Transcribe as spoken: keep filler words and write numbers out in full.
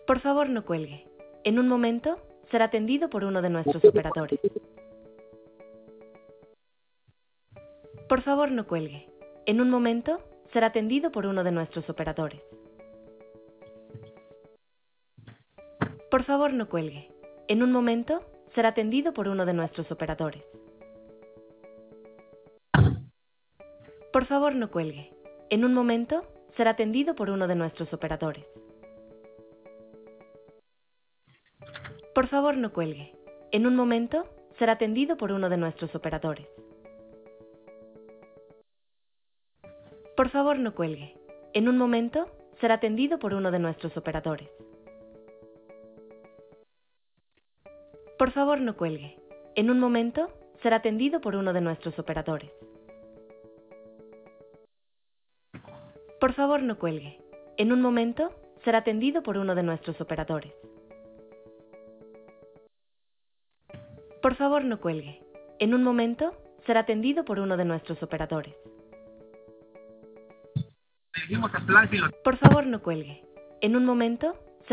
Por favor, no cuelgue. En un momento, será atendido por uno de nuestros operadores. Por favor, no cuelgue. En un momento, será atendido por uno de nuestros operadores. Por favor, no cuelgue. En un momento, será atendido por uno de nuestros operadores. Por favor, no cuelgue. En un momento, será atendido por uno de nuestros operadores. Por favor, no cuelgue. En un momento, será atendido por uno de nuestros operadores. Por favor, no cuelgue. En un momento, será atendido por uno de nuestros operadores. Por favor, no cuelgue. En un momento, será atendido por uno de nuestros operadores. Por favor, no cuelgue. En un momento, será atendido por uno de nuestros operadores. Por favor, no cuelgue. En un momento, será atendido por uno de nuestros operadores. Le dijimos a Plan si lo... Por favor, no cuelgue. En un momento,